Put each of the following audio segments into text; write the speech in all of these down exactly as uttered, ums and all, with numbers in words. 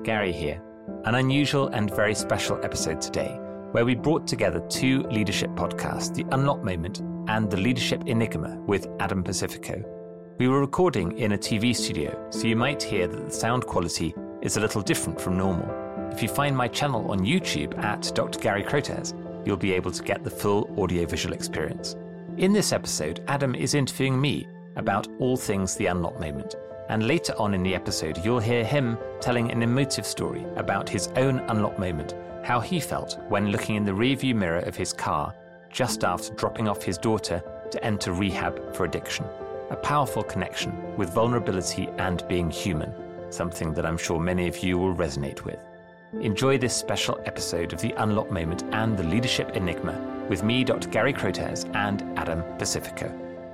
Gary here. An unusual and very special episode today, where we brought together two leadership podcasts, The Unlock Moment and The Leadership Enigma with Adam Pacifico. We were recording in a T V studio, so you might hear that the sound quality is a little different from normal. If you find my channel on YouTube at Doctor Gary Crotez, you'll be able to get the full audiovisual experience. In this episode, Adam is interviewing me about all things The Unlock Moment, and later on in the episode, you'll hear him telling an emotive story about his own unlock moment, how he felt when looking in the rearview mirror of his car just after dropping off his daughter to enter rehab for addiction. A powerful connection with vulnerability and being human, something that I'm sure many of you will resonate with. Enjoy this special episode of The Unlock Moment and The Leadership Enigma with me, Doctor Gary Crotez, and Adam Pacifico.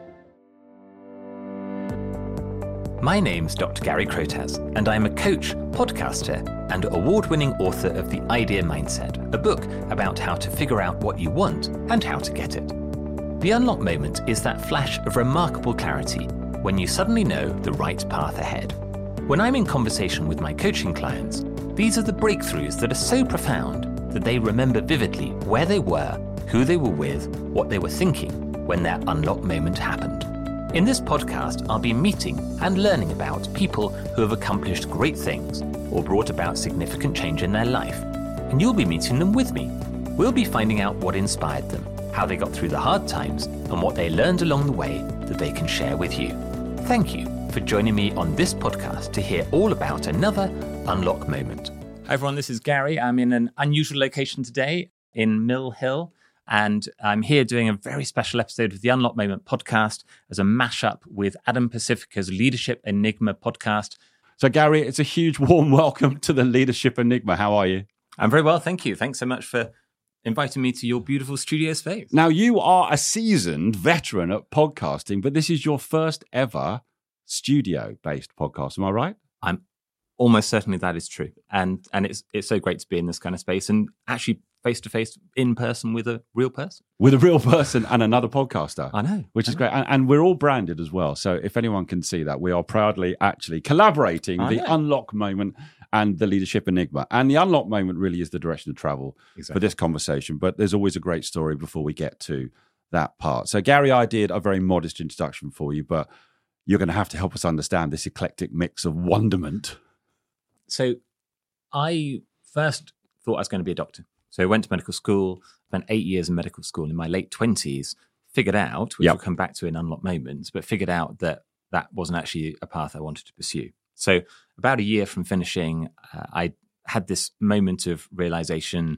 My name's Doctor Gary Crotez, and I'm a coach, podcaster, and award-winning author of The Idea Mindset, a book about how to figure out what you want and how to get it. The Unlock Moment is that flash of remarkable clarity when you suddenly know the right path ahead. When I'm in conversation with my coaching clients, these are the breakthroughs that are so profound that they remember vividly where they were, who they were with, what they were thinking when their unlock moment happened. In this podcast, I'll be meeting and learning about people who have accomplished great things or brought about significant change in their life. And you'll be meeting them with me. We'll be finding out what inspired them, how they got through the hard times, and what they learned along the way that they can share with you. Thank you for joining me on this podcast to hear all about another Unlock Moment. Hi everyone, this is Gary. I'm in an unusual location today in Mill Hill. And I'm here doing a very special episode of the Unlock Moment podcast as a mashup with Adam Pacifico's Leadership Enigma podcast. So, Gary, it's a huge warm welcome to the Leadership Enigma. How are you? I'm very well, thank you. Thanks so much for inviting me to your beautiful studio space. Now, you are a seasoned veteran at podcasting, but this is your first ever studio-based podcast. Am I right? I'm almost certainly that is true. And and it's it's so great to be in this kind of space and actually face-to-face, in person with a real person. With a real person and another podcaster. I know. Which I is know. great. And, and we're all branded as well. So if anyone can see that, we are proudly actually collaborating I the know. Unlock Moment and the Leadership Enigma. And the Unlock Moment really is the direction of travel Exactly. for this conversation. But there's always a great story before we get to that part. So Gary, I did a very modest introduction for you, but you're going to have to help us understand this eclectic mix of wonderment. So I first thought I was going to be a doctor. So I went to medical school, spent eight years in medical school in my late twenties, figured out, which Yep. we'll come back to in Unlock Moments, but figured out that that wasn't actually a path I wanted to pursue. So about a year from finishing, uh, I had this moment of realization,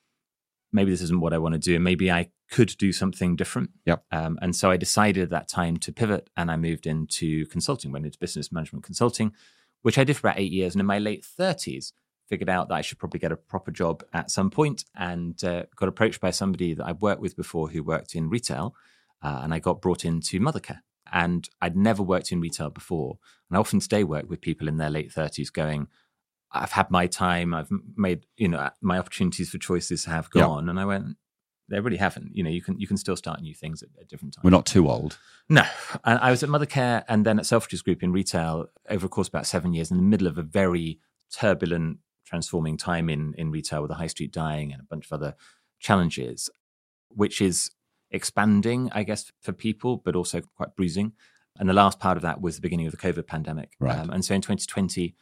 maybe this isn't what I want to do, and maybe I could do something different. Yep. Um, and so I decided at that time to pivot, and I moved into consulting, went into business management consulting, which I did for about eight years. And in my late thirties, figured out that I should probably get a proper job at some point, and uh, got approached by somebody that I'd worked with before who worked in retail, uh, and I got brought into Mothercare. And I'd never worked in retail before. And I often stay work with people in their late thirties going, I've had my time, I've made, you know, my opportunities for choices have gone. Yep. And I went, they really haven't. You know, you can you can still start new things at, at different times. We're not too old. No. And I was at Mothercare and then at Selfridges Group in retail over a course of about seven years in the middle of a very turbulent, transforming time in, in retail with the high street dying and a bunch of other challenges, which is expanding, I guess, for people, but also quite bruising. And the last part of that was the beginning of the COVID pandemic. Right. Um, and so in twenty twenty,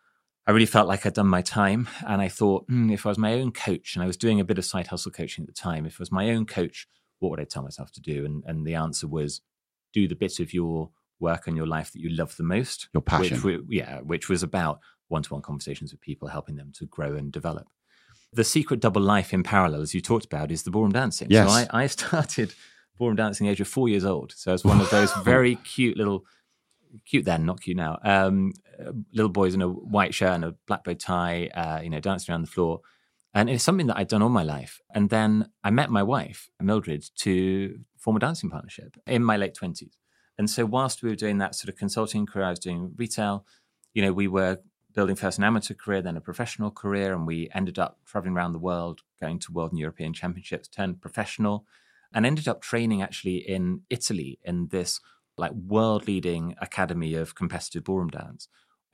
I really felt like I'd done my time. And I thought, mm, if I was my own coach, and I was doing a bit of side hustle coaching at the time, if I was my own coach, what would I tell myself to do? And, and the answer was, do the bits of your work and your life that you love the most. Your passion. Which, were- yeah, which was about one-to-one conversations with people, helping them to grow and develop. The secret double life in parallel, as you talked about, is the ballroom dancing. Yes. So I, I started ballroom dancing at the age of four years old. So I was one of those very cute little, cute then, not cute now, um, uh, little boys in a white shirt and a black bow tie, uh, you know, dancing around the floor. And it's something that I'd done all my life. And then I met my wife, Mildred, to form a dancing partnership in my late twenties. And so whilst we were doing that sort of consulting career, I was doing retail, you know, we were building first an amateur career, then a professional career, and we ended up traveling around the world, going to world and European championships, turned professional, and ended up training actually in Italy in this like world-leading academy of competitive ballroom dance. And if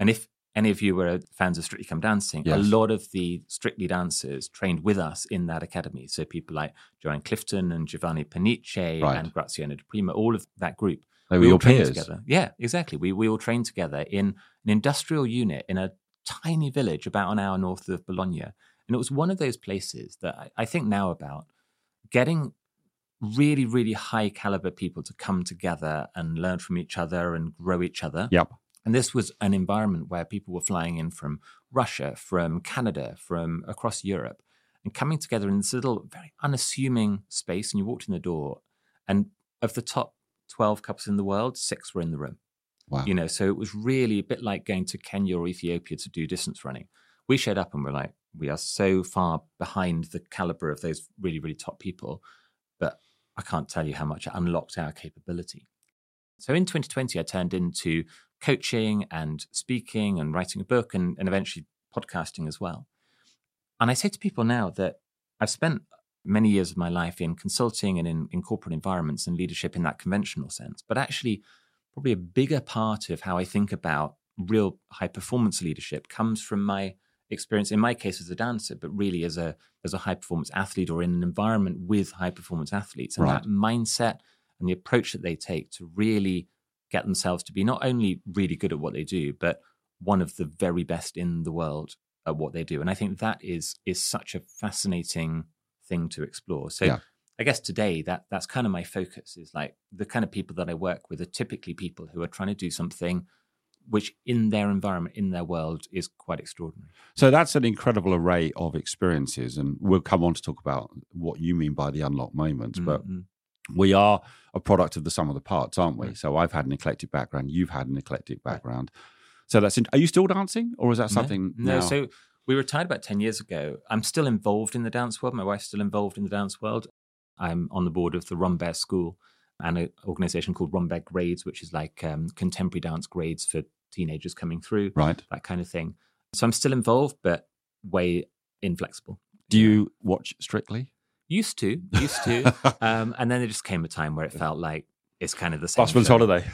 any of you were fans of Strictly Come Dancing, Yes. a lot of the Strictly dancers trained with us in that academy. So people like Joanne Clifton and Giovanni Panice Right. and Graziano De Prima, all of that group. They were we all your trained peers. together. Yeah, exactly. We we all trained together in an industrial unit in a tiny village about an hour north of Bologna. And it was one of those places that I, I think now about getting really, really high caliber people to come together and learn from each other and grow each other. Yep. And this was an environment where people were flying in from Russia, from Canada, from across Europe, and coming together in this little, very unassuming space. And you walked in the door, and of the top twelve couples in the world, six were in the room. Wow. You know, so it was really a bit like going to Kenya or Ethiopia to do distance running. We showed up and we're like, we are so far behind the caliber of those really, really top people, but I can't tell you how much it unlocked our capability. So in twenty twenty, I turned into coaching and speaking and writing a book and, and eventually podcasting as well. And I say to people now that I've spent many years of my life in consulting and in, in corporate environments and leadership in that conventional sense, but actually probably a bigger part of how I think about real high performance leadership comes from my experience, in my case as a dancer, but really as a as a high performance athlete or in an environment with high performance athletes. And Right. that mindset and the approach that they take to really get themselves to be not only really good at what they do, but one of the very best in the world at what they do. And I think that is is such a fascinating thing to explore. So Yeah. I guess today that that's kind of my focus, is like the kind of people that I work with are typically people who are trying to do something which in their environment, in their world, is quite extraordinary. So that's an incredible array of experiences. And we'll come on to talk about what you mean by the unlocked moments. But Mhm. we are a product of the sum of the parts, aren't we? Right. So I've had an eclectic background. You've had an eclectic background. So that's, in, are you still dancing, or is that something No, now? no. So we retired about ten years ago. I'm still involved in the dance world. My wife's still involved in the dance world. I'm on the board of the Rambert School and an organization called Rambert Grades, which is like um, contemporary dance grades for teenagers coming through, Right. that kind of thing. So I'm still involved, but way inflexible. Do you watch Strictly? Used to, used to. um, and then there just came a time where it felt like it's kind of the same. Busman's show. Holiday.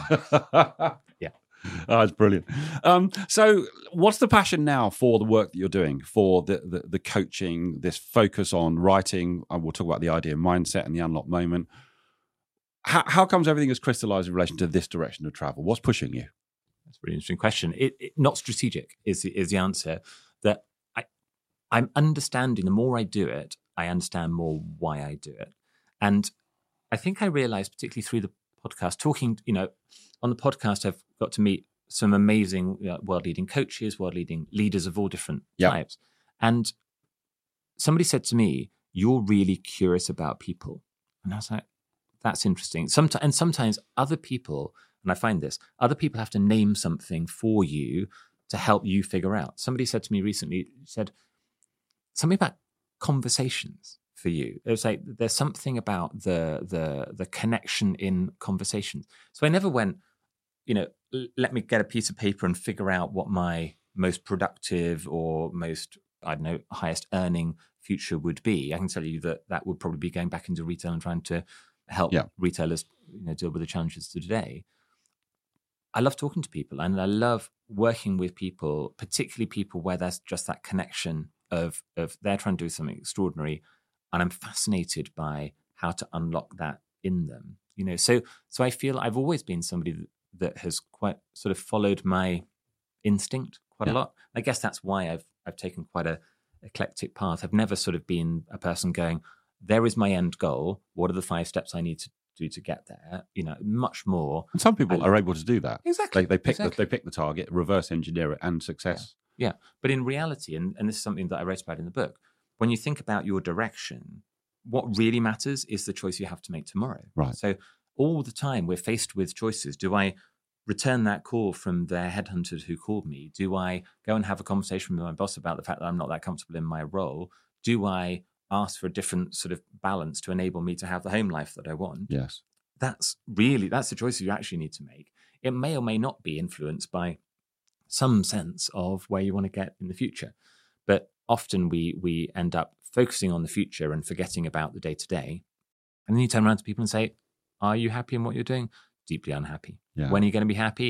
Yeah. Oh, that's brilliant. Um, so what's the passion now for the work that you're doing, for the, the, the coaching, this focus on writing? And we'll talk about the idea mindset and the unlocked moment. How, how comes everything has crystallized in relation to this direction of travel? What's pushing you? That's a really interesting question. It, it, not strategic is, is the answer. That I, I'm understanding, the more I do it, I understand more why I do it. And I think I realized, particularly through the podcast, talking, you know, on the podcast, I've got to meet some amazing you know, world-leading coaches, world-leading leaders of all different Yep. types. And somebody said to me, "You're really curious about people." And I was like, that's interesting. Sometimes, and sometimes other people, and I find this, other people have to name something for you to help you figure out. Somebody said to me recently, said something about conversations for you. It was like, there's something about the the the connection in conversations. So I never went, you know, l- let me get a piece of paper and figure out what my most productive or most, I don't know, highest earning future would be. I can tell you that that would probably be going back into retail and trying to help Yeah. retailers, you know, deal with the challenges of today. I love talking to people and I love working with people, particularly people where there's just that connection of of they're trying to do something extraordinary, and I'm fascinated by how to unlock that in them. You know, so so I feel I've always been somebody that, that has quite sort of followed my instinct quite Yeah. a lot. I guess that's why I've I've taken quite a eclectic path. I've never sort of been a person going, there is my end goal. What are the five steps I need to do to get there? You know, much more. And some people I- are able to do that. Exactly. They, they pick exactly. the, they pick the target, reverse engineer it, and success. Yeah. But in reality, and, and this is something that I wrote about in the book, when you think about your direction, what really matters is the choice you have to make tomorrow. Right. So all the time we're faced with choices. Do I return that call from their headhunter who called me? Do I go and have a conversation with my boss about the fact that I'm not that comfortable in my role? Do I ask for a different sort of balance to enable me to have the home life that I want? Yes. That's really, that's the choice you actually need to make. It may or may not be influenced by some sense of where you want to get in the future. But often we we end up focusing on the future and forgetting about the day-to-day. And then you turn around to people and say, are you happy in what you're doing? Deeply unhappy. Yeah. When are you going to be happy?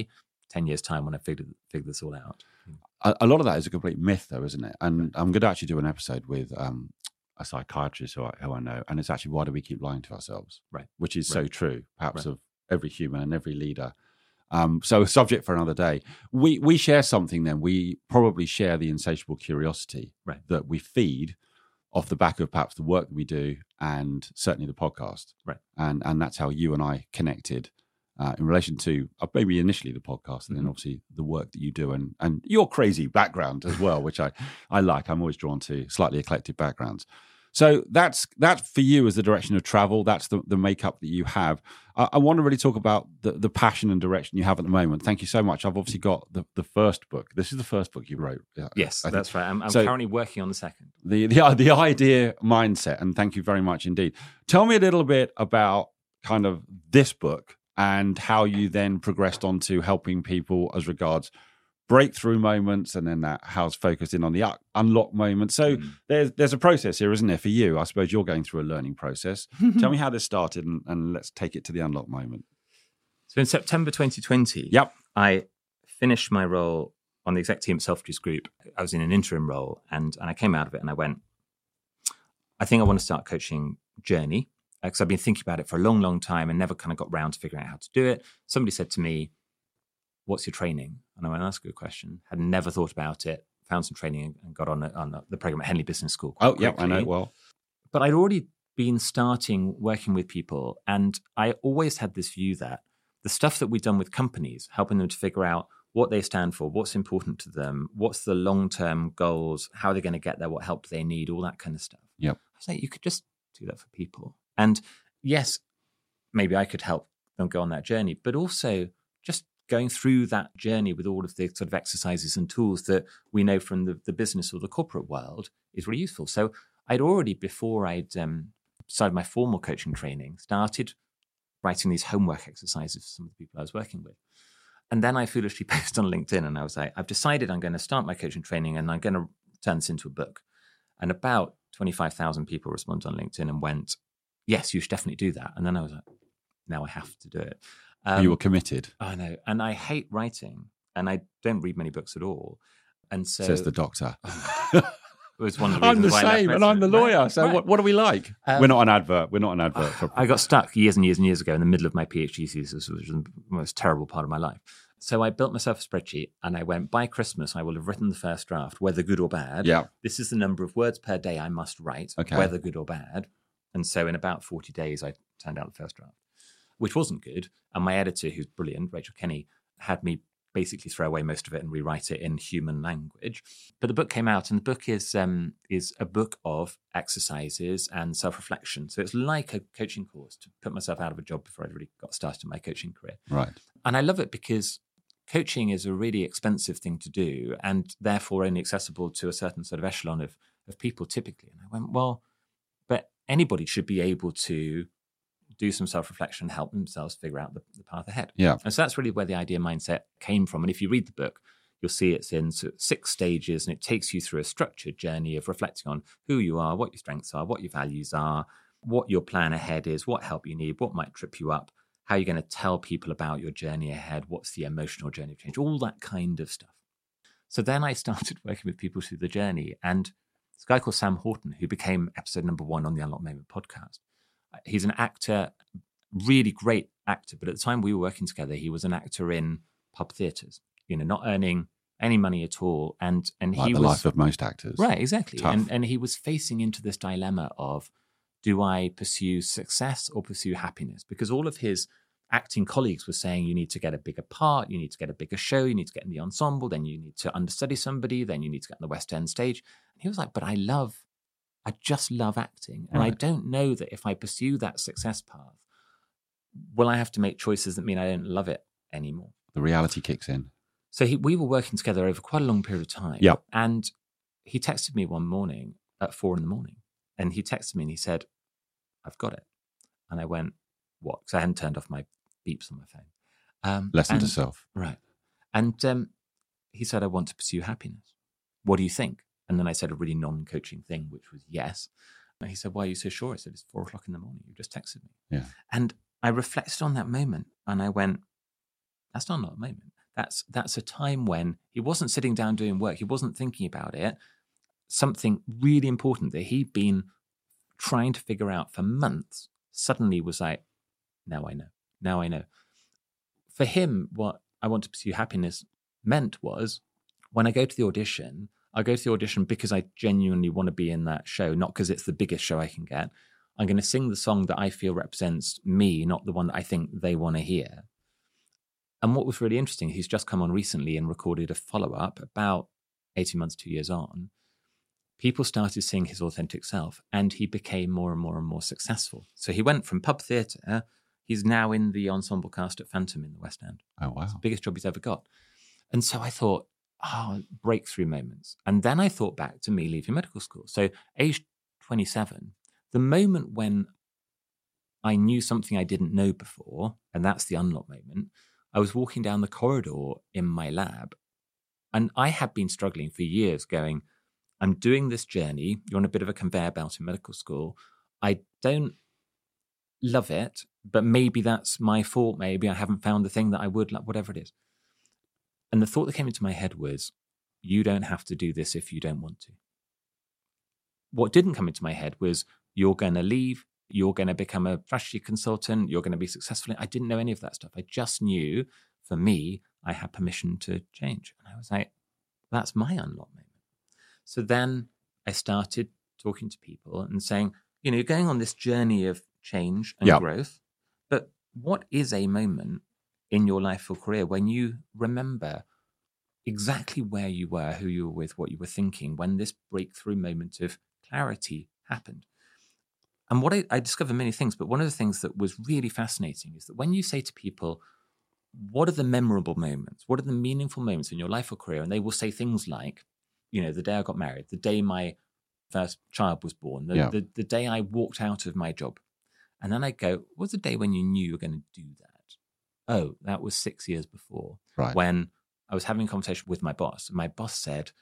ten years' time when I figured, figured this all out. A, a lot of that is a complete myth, though, isn't it? And I'm going to actually do an episode with um, a psychiatrist who I, who I know, and it's actually, why do we keep lying to ourselves? Right. Which is right. so true, perhaps right. of every human and every leader. Um, so a subject for another day. We we share something then. We probably share the insatiable curiosity right. that we feed off the back of perhaps the work that we do and certainly the podcast. Right. And and that's how you and I connected uh, in relation to uh, maybe initially the podcast and mm-hmm. then obviously the work that you do and, and your crazy background as well, which I, I like. I'm always drawn to slightly eclectic backgrounds. So that's that's for you as the direction of travel. That's the, the makeup that you have. I, I want to really talk about the, the passion and direction you have at the moment. Thank you so much. I've obviously got the, the first book. This is the first book you wrote. Yes, that's right. I'm, I'm so currently working on the second. The, the the idea mindset, and thank you very much indeed. Tell me a little bit about kind of this book and how you then progressed on to helping people as regards breakthrough moments, and then that how's focused in on the unlock moment. So mm. there's there's a process here, isn't there, for you? I suppose you're going through a learning process. Tell me how this started, and, and let's take it to the unlock moment. So in September twenty twenty, yep. I finished my role on the exec team at Selfridges Group. I was in an interim role, and, and I came out of it and I went, I think I want to start a coaching journey, because I've been thinking about it for a long, long time and never kind of got round to figuring out how to do it. Somebody said to me, what's your training? And I went, that's a good question. Had never thought about it, found some training and got on, on the program at Henley Business School. Oh, yeah, I know it well. But I'd already been starting working with people. And I always had this view that the stuff that we've done with companies, helping them to figure out what they stand for, what's important to them, what's the long-term goals, how they're going to get there, what help do they need, all that kind of stuff. Yep. I was like, you could just do that for people. And yes, maybe I could help them go on that journey, but also just going through that journey with all of the sort of exercises and tools that we know from the, the business or the corporate world is really useful. So I'd already, before I'd um, started my formal coaching training, started writing these homework exercises for some of the people I was working with. And then I foolishly posted on LinkedIn and I was like, I've decided I'm going to start my coaching training and I'm going to turn this into a book. And about twenty-five thousand people responded on LinkedIn and went, yes, you should definitely do that. And then I was like, now I have to do it. Um, you were committed. I know. And I hate writing and I don't read many books at all. And so says the doctor. It was one of the I'm the why same and I'm the lawyer. Right, so right. What, what are we like? Um, We're not an advert. We're not an advert. For- I got stuck years and years and years ago in the middle of my PhD thesis, which was the most terrible part of my life. So I built myself a spreadsheet and I went, by Christmas, I will have written the first draft, whether good or bad. Yeah. This is the number of words per day I must write, okay. whether good or bad. And so in about forty days, I turned out the first draft, which wasn't good. And my editor, who's brilliant, Rachel Kenny, had me basically throw away most of it and rewrite it in human language. But the book came out, and the book is um, is a book of exercises and self-reflection. So it's like a coaching course to put myself out of a job before I really got started in my coaching career. Right. And I love it because coaching is a really expensive thing to do and therefore only accessible to a certain sort of echelon of, of people typically. And I went, well, but anybody should be able to do some self-reflection, help themselves figure out the, the path ahead. Yeah. And so that's really where the idea mindset came from. And if you read the book, you'll see it's in sort of six stages and it takes you through a structured journey of reflecting on who you are, what your strengths are, what your values are, what your plan ahead is, what help you need, what might trip you up, how you're going to tell people about your journey ahead, what's the emotional journey of change, all that kind of stuff. So then I started working with people through the journey. And this guy called Sam Horton, who became episode number one on the Unlock Moment podcast. He's an actor, really great actor. But at the time we were working together, he was an actor in pub theatres, you know, not earning any money at all. And and like he the was life of most actors. Right, exactly. Tough. And and he was facing into this dilemma of, do I pursue success or pursue happiness? Because all of his acting colleagues were saying, you need to get a bigger part, you need to get a bigger show, you need to get in the ensemble, then you need to understudy somebody, then you need to get on the West End stage. And he was like, but I love, I just love acting. And right. I don't know that if I pursue that success path, will I have to make choices that mean I don't love it anymore? The reality kicks in. So he, we were working together over quite a long period of time. Yep. And he texted me one morning at four in the morning. And he texted me and he said, I've got it. And I went, what? Because I hadn't turned off my beeps on my phone. Um, Lesson and, to self. Right. And um, he said, I want to pursue happiness. What do you think? And then I said a really non-coaching thing, which was yes. And he said, why are you so sure? I said, it's four o'clock in the morning. You just texted me. Yeah. And I reflected on that moment and I went, that's not a moment. That's that's a time when he wasn't sitting down doing work. He wasn't thinking about it. Something really important that he'd been trying to figure out for months suddenly was like, now I know. Now I know. For him, what I Want to Pursue Happiness meant was, when I go to the audition, I go to the audition because I genuinely want to be in that show, not because it's the biggest show I can get. I'm going to sing the song that I feel represents me, not the one that I think they want to hear. And what was really interesting, he's just come on recently and recorded a follow-up about eighteen months, two years on. People started seeing his authentic self, and he became more and more and more successful. So he went from pub theatre, he's now in the ensemble cast at Phantom in the West End. Oh, wow. It's the biggest job he's ever got. And so I thought, oh, breakthrough moments. And then I thought back to me leaving medical school. So age twenty-seven, the moment when I knew something I didn't know before, and that's the unlock moment, I was walking down the corridor in my lab, and I had been struggling for years going, I'm doing this journey. You're on a bit of a conveyor belt in medical school. I don't love it, but maybe that's my fault. Maybe I haven't found the thing that I would like, whatever it is. And the thought that came into my head was, you don't have to do this if you don't want to. What didn't come into my head was, you're going to leave, you're going to become a strategy consultant, you're going to be successful. I didn't know any of that stuff. I just knew, for me, I had permission to change. And I was like, that's my unlock moment. So then I started talking to people and saying, you know, you're going on this journey of change and yep. growth, but what is a moment in your life or career when you remember exactly where you were, who you were with, what you were thinking, when this breakthrough moment of clarity happened? And what I, I discovered many things, but one of the things that was really fascinating is that when you say to people, what are the memorable moments? What are the meaningful moments in your life or career? And they will say things like, you know, the day I got married, the day my first child was born, the, yeah. the, the day I walked out of my job. And then I go, what's the day when you knew you were going to do that? Oh, that was six years before, right. when I was having a conversation with my boss. And my boss said,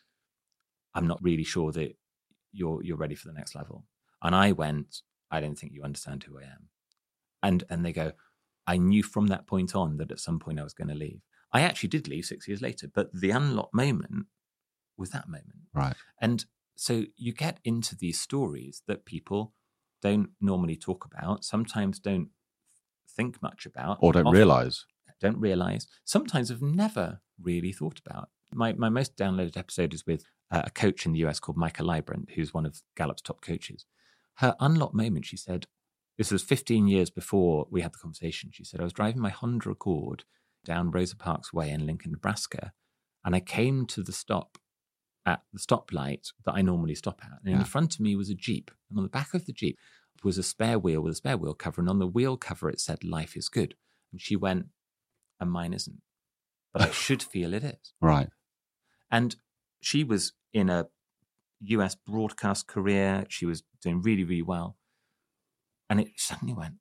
I'm not really sure that you're you're ready for the next level. And I went, I don't think you understand who I am. And and they go, I knew from that point on that at some point I was going to leave. I actually did leave six years later, but the unlock moment was that moment. Right. And so you get into these stories that people don't normally talk about, sometimes don't think much about. Or don't realise. Don't realise. Sometimes have never really thought about. My my most downloaded episode is with uh, a coach in the U S called Micah Librant, who's one of Gallup's top coaches. Her unlock moment, she said, this was fifteen years before we had the conversation. She said, I was driving my Honda Accord down Rosa Parks Way in Lincoln, Nebraska, and I came to the stop at the stoplight that I normally stop at. And yeah. in front of me was a Jeep. And on the back of the Jeep was a spare wheel with a spare wheel cover. And on the wheel cover, it said, life is good. And she went, and mine isn't. But I should feel it is. Right. And she was in a U S broadcast career. She was doing really, really well. And it suddenly went,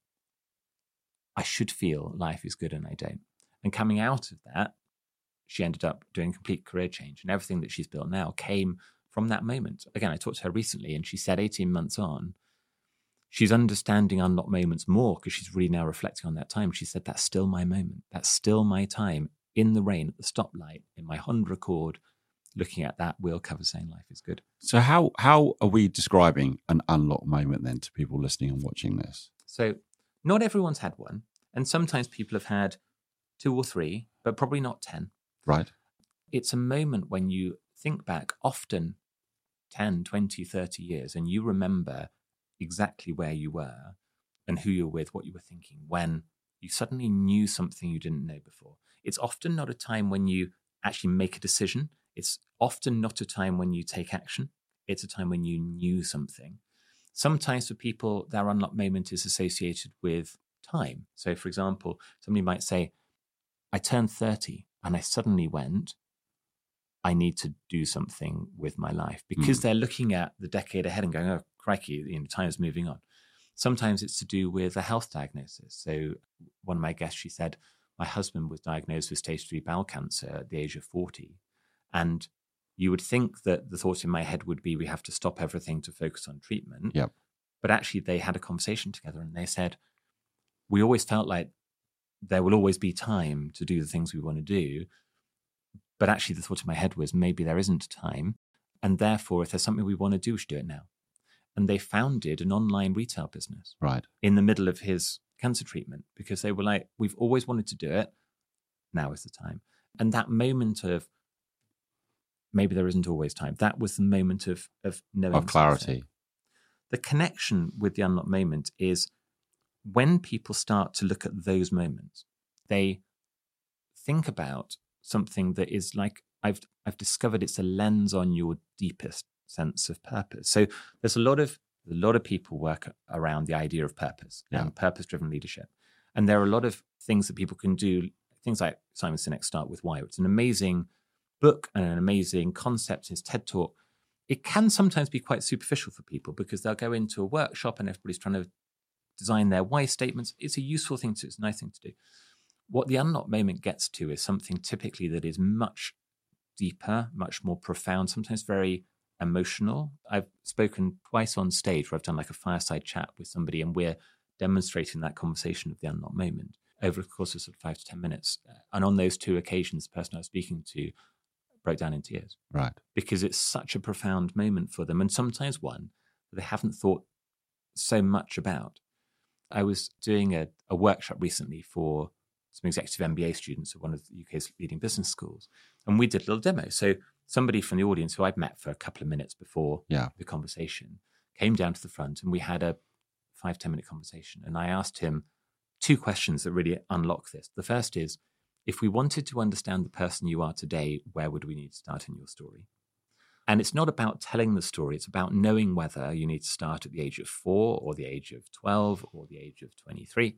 I should feel life is good and I don't. And coming out of that, she ended up doing complete career change. And everything that she's built now came from that moment. Again, I talked to her recently and she said eighteen months on, she's understanding unlock moments more because she's really now reflecting on that time. She said, that's still my moment. That's still my time in the rain at the stoplight in my Honda Accord, looking at that wheel cover saying life is good. So how how are we describing an unlock moment then to people listening and watching this? So not everyone's had one. And sometimes people have had two or three, but probably not ten. Right. It's a moment when you think back often ten, twenty, thirty years and you remember exactly where you were and who you were with, what you were thinking, when you suddenly knew something you didn't know before. It's often not a time when you actually make a decision. It's often not a time when you take action. It's a time when you knew something. Sometimes for people, their unlock moment is associated with time. So, for example, somebody might say, I turned thirty and I suddenly went, I need to do something with my life, because mm. they're looking at the decade ahead and going, oh, crikey, you know, time is moving on. Sometimes it's to do with a health diagnosis. So one of my guests, she said, my husband was diagnosed with stage three bowel cancer at the age of forty. And you would think that the thought in my head would be, we have to stop everything to focus on treatment. Yep. But actually they had a conversation together and they said, we always felt like there will always be time to do the things we want to do. But actually the thought in my head was maybe there isn't time. And therefore, if there's something we want to do, we should do it now. And they founded an online retail business right in the middle of his cancer treatment because they were like, we've always wanted to do it. Now is the time. And that moment of maybe there isn't always time, that was the moment of, of knowing of clarity. Something. The connection with the unlocked moment is when people start to look at those moments, they think about something that is like, I've I've discovered it's a lens on your deepest sense of purpose. So there's a lot of a lot of people work around the idea of purpose yeah. and purpose-driven leadership. And there are a lot of things that people can do, things like Simon Sinek's Start With Why. It's an amazing book and an amazing concept, his TED Talk. It can sometimes be quite superficial for people because they'll go into a workshop and everybody's trying to design their why statements. It's a useful thing to do. It's a nice thing to do. What the unlocked moment gets to is something typically that is much deeper, much more profound, sometimes very emotional. I've spoken twice on stage where I've done like a fireside chat with somebody and we're demonstrating that conversation of the unlocked moment over the course of sort of five to ten minutes. And on those two occasions, the person I was speaking to broke down in tears. Right. Because it's such a profound moment for them and sometimes one that they haven't thought so much about. I was doing a, a workshop recently for some executive M B A students at one of the U K's leading business schools. And we did a little demo. So somebody from the audience who I'd met for a couple of minutes before yeah. the conversation came down to the front and we had a five, ten minute conversation. And I asked him two questions that really unlock this. The first is, if we wanted to understand the person you are today, where would we need to start in your story? And it's not about telling the story. It's about knowing whether you need to start at the age of four or the age of twelve or the age of twenty-three.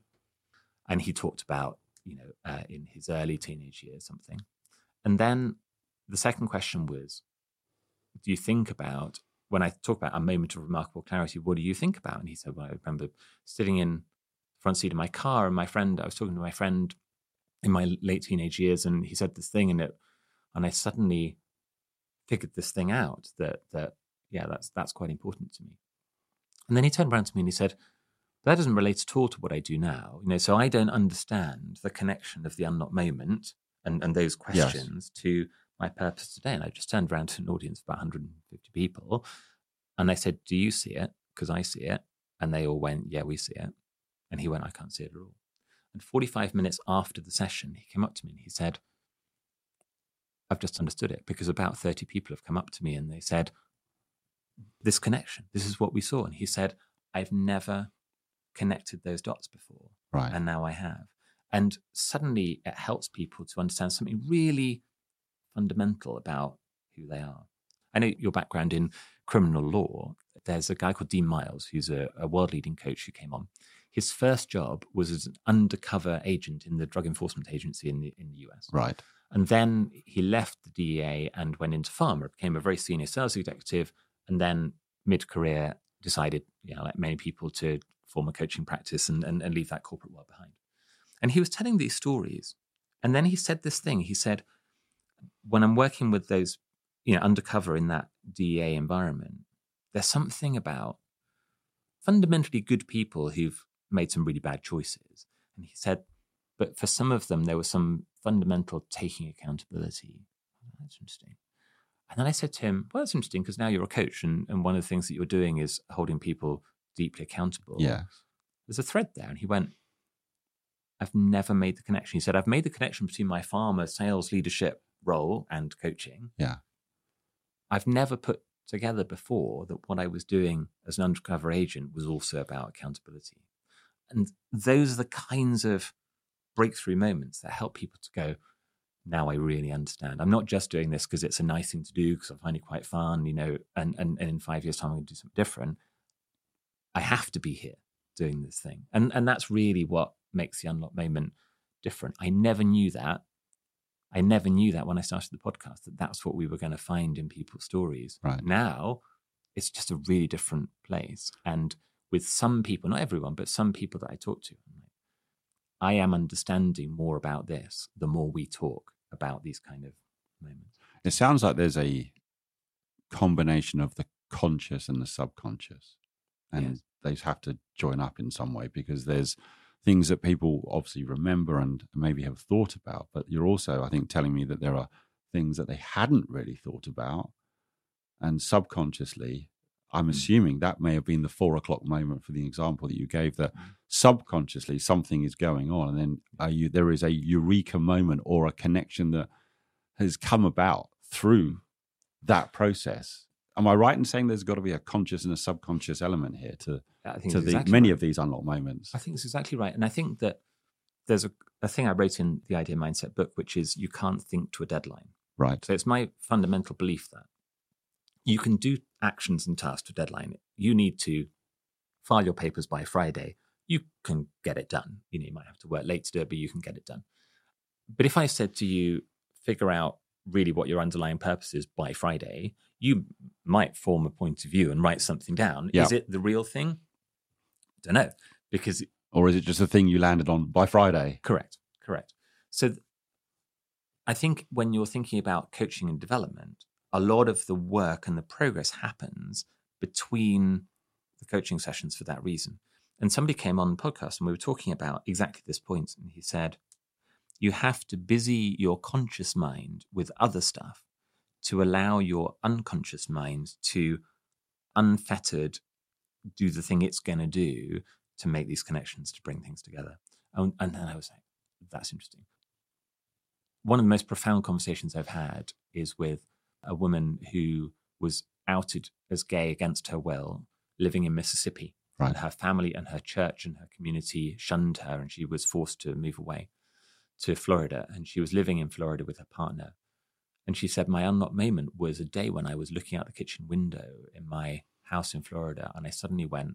And he talked about, you know, uh, in his early teenage years, something. And then the second question was, do you think about, when I talk about a moment of remarkable clarity, what do you think about? And he said, well, I remember sitting in the front seat of my car and my friend, I was talking to my friend in my late teenage years and he said this thing and it, and I suddenly figured this thing out that, that, yeah, that's, that's quite important to me. And then he turned around to me and he said, that doesn't relate at all to what I do now. You know, so I don't understand the connection of the unlocked moment and, and those questions yes. to my purpose today. And I just turned around to an audience of about one hundred fifty people. And I said, do you see it? Because I see it. And they all went, yeah, we see it. And he went, I can't see it at all. And forty-five minutes after the session, he came up to me and he said, I've just understood it, because about thirty people have come up to me and they said, this connection, this is what we saw. And he said, I've never connected those dots before. Right. And now I have. And suddenly it helps people to understand something really fundamental about who they are. I know your background in criminal law. There's a guy called Dean Miles, who's a, a world-leading coach who came on. His first job was as an undercover agent in the Drug Enforcement Agency in the in the U S. Right. And then he left the D E A and went into pharma, became a very senior sales executive, and then mid-career decided, you know, like many people, to form a coaching practice and, and, and leave that corporate world behind. And he was telling these stories. And then he said this thing. He said, when I'm working with those, you know, undercover in that D E A environment, there's something about fundamentally good people who've made some really bad choices. And he said, but for some of them, there was some fundamental taking accountability. Oh, that's interesting. And then I said to him, well, that's interesting because now you're a coach and, and one of the things that you're doing is holding people deeply accountable. Yeah. There's a thread there. And he went, I've never made the connection. He said, I've made the connection between my pharma sales leadership role and coaching. Yeah. I've never put together before that what I was doing as an undercover agent was also about accountability. And those are the kinds of breakthrough moments that help people to go, now I really understand. I'm not just doing this because it's a nice thing to do, because I find it quite fun, you know, and, and, and in five years' time I'm going to do something different. I have to be here doing this thing. And, and that's really what makes the unlocked moment different. I never knew that. I never knew that when I started the podcast, that that's what we were going to find in people's stories. Right. Now, it's just a really different place. And with some people, not everyone, but some people that I talk to, I'm like, I am understanding more about this the more we talk about these kind of moments. It sounds like there's a combination of the conscious and the subconscious, and yes. they have to join up in some way, because there's things that people obviously remember and maybe have thought about, but you're also, I think, telling me that there are things that they hadn't really thought about. And subconsciously, I'm Mm. assuming that may have been the four o'clock moment for the example that you gave, that subconsciously something is going on. And then are you, there is a eureka moment or a connection that has come about through that process. Am I right in saying there's got to be a conscious and a subconscious element here to, I think to it's the, exactly many right. of these unlock moments? I think it's exactly right. And I think that there's a, a thing I wrote in the Idea Mindset book, which is you can't think to a deadline. Right. So it's my fundamental belief that you can do actions and tasks to a deadline. You need to file your papers by Friday. You can get it done. You know, you might have to work late to do it, but you can get it done. But if I said to you, figure out really what your underlying purpose is by Friday, you might form a point of view and write something down. Yeah. Is it the real thing? I don't know. Because Or is it just a thing you landed on by Friday? Correct, correct. So th- I think when you're thinking about coaching and development, a lot of the work and the progress happens between the coaching sessions for that reason. And somebody came on the podcast and we were talking about exactly this point. And he said, you have to busy your conscious mind with other stuff to allow your unconscious mind to unfettered do the thing it's going to do to make these connections, to bring things together. And, and then I was like, that's interesting. One of the most profound conversations I've had is with a woman who was outed as gay against her will, living in Mississippi. Right. And her family and her church and her community shunned her, and she was forced to move away to Florida. And she was living in Florida with her partner. And she said, my unlocked moment was a day when I was looking out the kitchen window in my house in Florida, and I suddenly went,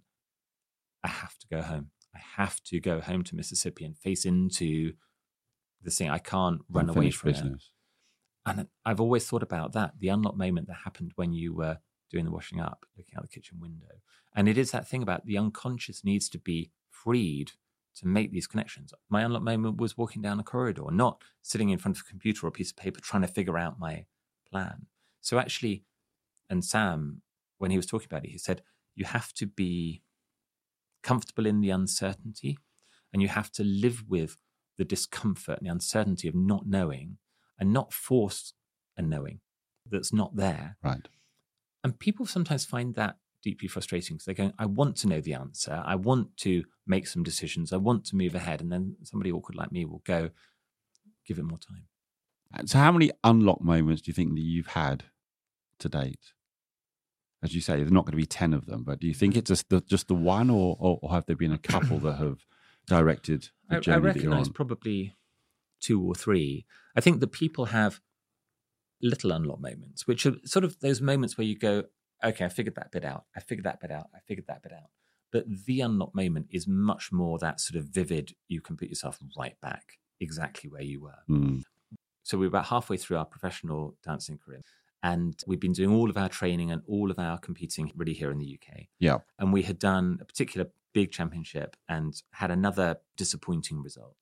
I have to go home. I have to go home to Mississippi and face into this thing. I can't run away Unfinished from business. it. And I've always thought about that, the unlocked moment that happened when you were doing the washing up, looking out the kitchen window. And it is that thing about the unconscious needs to be freed to make these connections. My unlocked moment was walking down a corridor, not sitting in front of a computer or a piece of paper trying to figure out my plan. So actually, and Sam, when he was talking about it, he said, you have to be comfortable in the uncertainty, and you have to live with the discomfort and the uncertainty of not knowing, and not force a knowing that's not there. Right. And people sometimes find that deeply frustrating because they're going, I want to know the answer. I want to make some decisions. I want to move ahead. And then somebody awkward like me will go, give it more time. So how many unlock moments do you think that you've had to date? As you say, there's not going to be ten of them, but do you think it's just the, just the one, or, or, or have there been a couple that have directed the I, journey I that you're recognize on? probably two or three. I think that people have little unlock moments, which are sort of those moments where you go, okay, I figured that bit out. I figured that bit out. I figured that bit out. But the unlock moment is much more that sort of vivid, you can put yourself right back exactly where you were. Mm. So we were about halfway through our professional dancing career. And we'd been doing all of our training and all of our competing really here in the U K. Yeah. And we had done a particular big championship and had another disappointing result.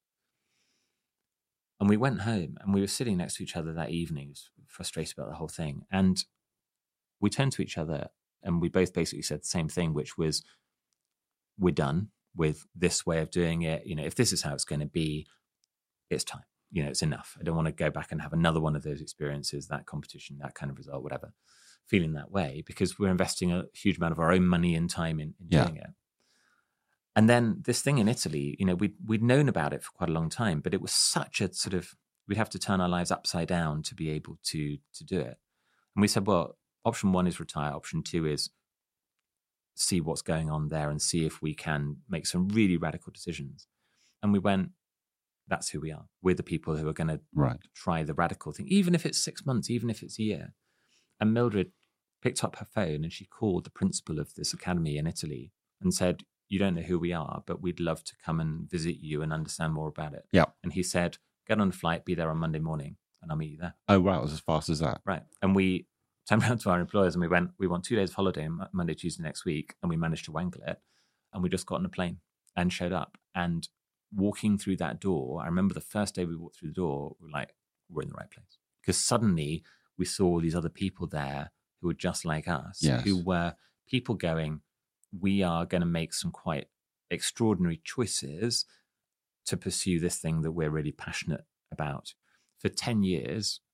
And we went home and we were sitting next to each other that evening, frustrated about the whole thing. And we turned to each other and we both basically said the same thing, which was, we're done with this way of doing it. You know, if this is how it's going to be, it's time. You know, it's enough. I don't want to go back and have another one of those experiences, that competition, that kind of result, whatever, feeling that way, because we're investing a huge amount of our own money and time in, in Yeah. doing it. And then this thing in Italy, you know, we'd, we'd known about it for quite a long time, but it was such a sort of, we'd have to turn our lives upside down to be able to to do it. And we said, well, option one is retire. Option two is see what's going on there and see if we can make some really radical decisions. And we went, that's who we are. We're the people who are going to Right. try the radical thing, even if it's six months, even if it's a year. And Mildred picked up her phone and she called the principal of this academy in Italy and said, you don't know who we are, but we'd love to come and visit you and understand more about it. Yeah. And he said, get on a flight, be there on Monday morning, and I'll meet you there. Oh, wow. It was as fast as that. Right. And we turned around to our employers and we went, we want two days of holiday on Monday, Tuesday next week. And we managed to wangle it. And we just got on a plane and showed up. And walking through that door, I remember the first day we walked through the door, we were like, we're in the right place. Because suddenly we saw these other people there who were just like us, Yes. who were people going, we are going to make some quite extraordinary choices to pursue this thing that we're really passionate about. For ten years,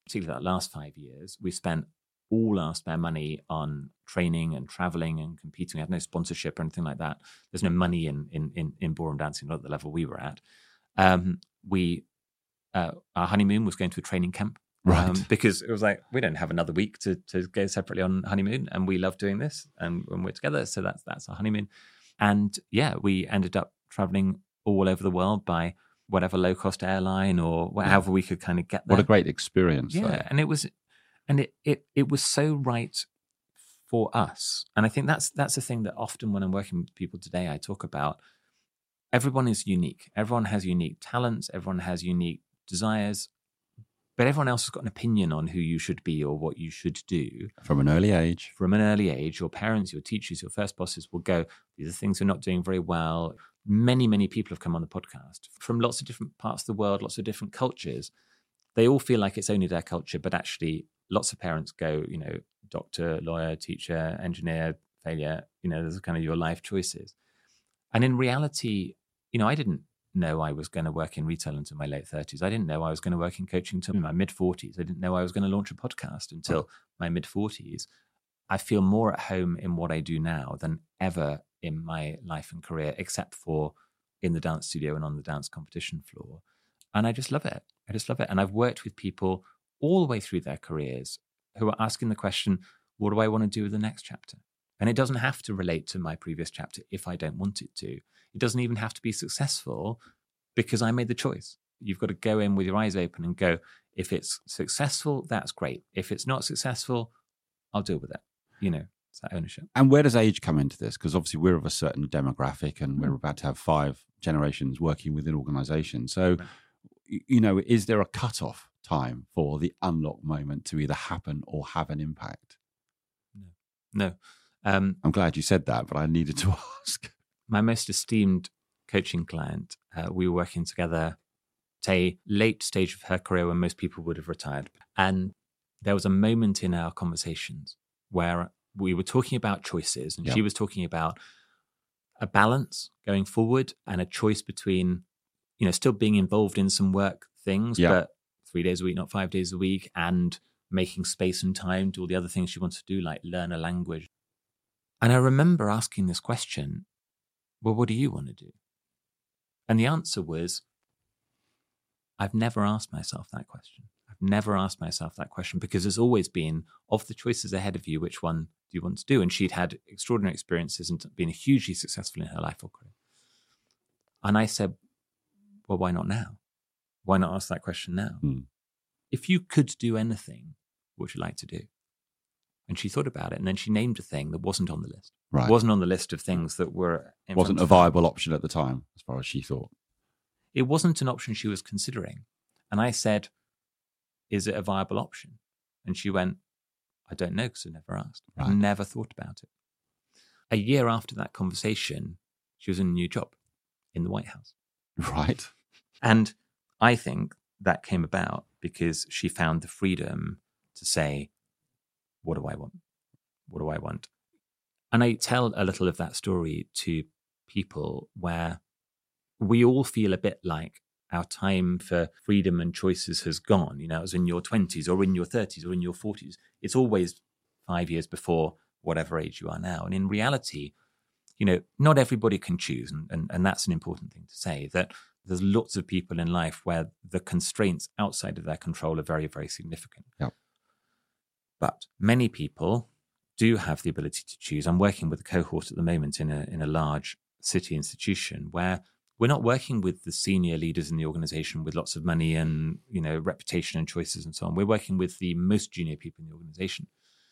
particularly that last five years, we spent all our spare money on training and traveling and competing. We had no sponsorship or anything like that. There's no money in in in, in ballroom dancing, not at the level we were at. Um, we uh, our honeymoon was going to a training camp, right? Um, because it was like, we don't have another week to to go separately on honeymoon, and we love doing this, and when we're together, so that's that's our honeymoon. And yeah, we ended up traveling all over the world by whatever low cost airline or however yeah. we could kind of get there. What a great experience! Yeah, though. and it was. And it, it it was so right for us. And I think that's that's the thing that often when I'm working with people today, I talk about everyone is unique. Everyone has unique talents. Everyone has unique desires. But everyone else has got an opinion on who you should be or what you should do. From an early age. From an early age. Your parents, your teachers, your first bosses will go, these are things you're not doing very well. Many, many people have come on the podcast from lots of different parts of the world, lots of different cultures. They all feel like it's only their culture, but actually lots of parents go, you know, doctor, lawyer, teacher, engineer, failure, you know, those are kind of your life choices. And in reality, you know, I didn't know I was going to work in retail until my late thirties. I didn't know I was going to work in coaching until my mid forties. I didn't know I was going to launch a podcast until my mid forties. I feel more at home in what I do now than ever in my life and career, except for in the dance studio and on the dance competition floor. And I just love it. I just love it. And I've worked with people all the way through their careers who are asking the question, what do I want to do with the next chapter? And it doesn't have to relate to my previous chapter if I don't want it to. It doesn't even have to be successful because I made the choice. You've got to go in with your eyes open and go, if it's successful, that's great. If it's not successful, I'll deal with it. You know, it's that ownership. And where does age come into this? Because obviously we're of a certain demographic and mm. we're about to have five generations working within organizations. So, right. you know, is there a cutoff time for the unlock moment to either happen or have an impact? No. No. Um, I'm glad you said that, but I needed to ask. My most esteemed coaching client, uh, we were working together at a late stage of her career when most people would have retired. And there was a moment in our conversations where we were talking about choices, and yep. she was talking about a balance going forward and a choice between, you know, still being involved in some work things, yep. but three days a week, not five days a week, and making space and time to all the other things she wants to do, like learn a language. And I remember asking this question, well, what do you want to do? And the answer was, I've never asked myself that question. I've never asked myself that question because there's always been, of the choices ahead of you, which one do you want to do? And she'd had extraordinary experiences and been hugely successful in her life or career. And I said, well, why not now? Why not ask that question now? Hmm. If you could do anything, what would you like to do? And she thought about it, and then she named a thing that wasn't on the list. Right. It wasn't on the list of things that were... It wasn't a viable option at the time, as far as she thought. It wasn't an option she was considering. And I said, is it a viable option? And she went, I don't know, because I never asked. Right. I've never thought about it. A year after that conversation, she was in a new job in the White House. Right. And I think that came about because she found the freedom to say, what do I want? What do I want? And I tell a little of that story to people where we all feel a bit like our time for freedom and choices has gone. You know, it was in your twenties or in your thirties or in your forties. It's always five years before whatever age you are now. And in reality, you know, not everybody can choose. And, and, and that's an important thing to say, that there's lots of people in life where the constraints outside of their control are very, very significant. Yep. But many people do have the ability to choose. I'm working with a cohort at the moment in a in a large city institution where we're not working with the senior leaders in the organization with lots of money and, you know, reputation and choices and so on. We're working with the most junior people in the organization.